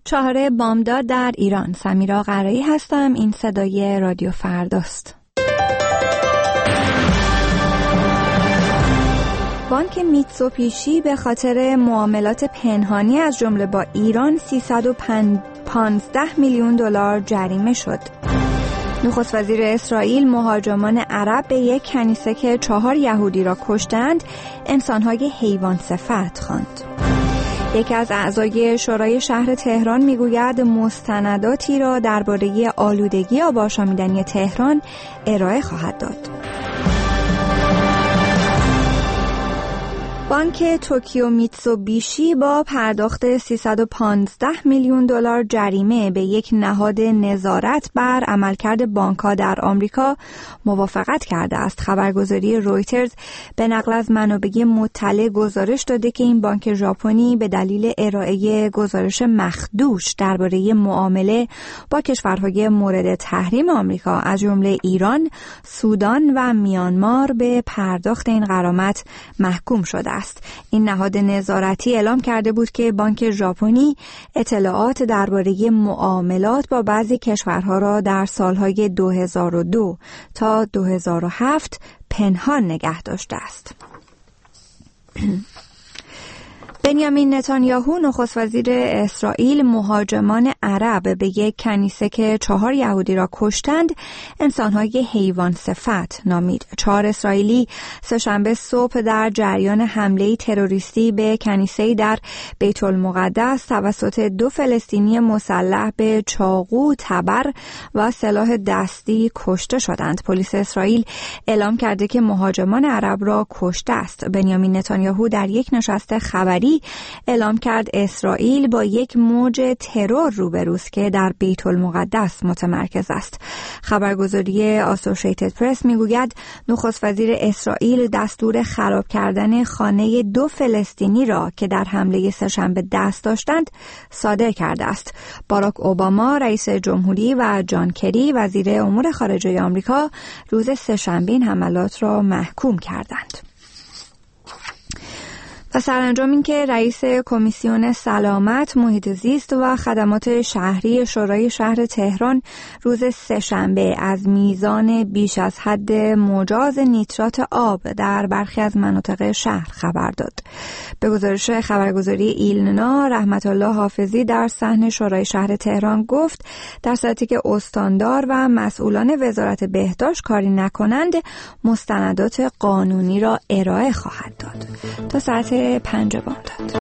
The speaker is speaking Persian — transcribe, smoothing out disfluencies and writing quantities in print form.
4 بامداد در ایران. سمیرا قرایی هستم. این صدای رادیو فرداست. بانک میتسوبیشی به خاطر معاملات پنهانی از جمله با ایران 315 میلیون دلار جریمه شد. نخست وزیر اسرائیل مهاجمان عرب به یک کنیسه که 4 یهودی را کشتند انسان‌های حیوان صفت خواند. یکی از اعضای شورای شهر تهران میگوید مستنداتی را درباره آلودگی آب آشامیدنی تهران ارائه خواهد داد. بانک توکیو میتسوبیشی با پرداخت 315 میلیون دلار جریمه به یک نهاد نظارت بر عملکرد بانک‌ها در آمریکا موافقت کرده است. خبرگزاری رویترز به نقل از منابع مطلع گزارش داده که این بانک ژاپنی به دلیل ارائه گزارش مخدوش درباره معامله با کشورهای مورد تحریم آمریکا از جمله ایران، سودان و میانمار به پرداخت این غرامت محکوم شده است. این نهاد نظارتی اعلام کرده بود که بانک ژاپنی اطلاعات درباره معاملات با بعضی کشورها را در سالهای 2002 تا 2007 پنهان نگه داشته است. بنیامین نتانیاهو نخست وزیر اسرائیل مهاجمان عرب به یک کنیسه که 4 یهودی را کشتند انسان‌های حیوان صفت نامید. 4 اسرائیلی سه‌شنبه صبح در جریان حمله تروریستی به کنیسه‌ای در بیت المقدس توسط 2 فلسطینی مسلح به چاقو، تبر و سلاح دستی کشته شدند. پلیس اسرائیل اعلام کرده که مهاجمان عرب را کشته است. بنیامین نتانیاهو در یک نشست خبری اعلام کرد اسرائیل با یک موج ترور روبروست که در بیت المقدس متمرکز است. خبرگزاری آسوشیتد پرس میگوید نخست وزیر اسرائیل دستور خراب کردن خانه 2 فلسطینی را که در حمله سه‌شنبه دست داشتند صادر کرده است. باراک اوباما رئیس جمهوری و جان کری وزیر امور خارجه آمریکا روز سه‌شنبه این حملات را محکوم کردند. و سرانجام این که رئیس کمیسیون سلامت، محیط زیست و خدمات شهری شورای شهر تهران روز سه‌شنبه از میزان بیش از حد مجاز نیترات آب در برخی از مناطق شهر خبر داد. به گزارش خبرگزاری ایلنا، رحمت الله حافظی در صحن شورای شهر تهران گفت در صورتی که استاندار و مسئولان وزارت بهداشت کاری نکنند مستندات قانونی را ارائه خواهد داد. تا ساعت 5 بامداد.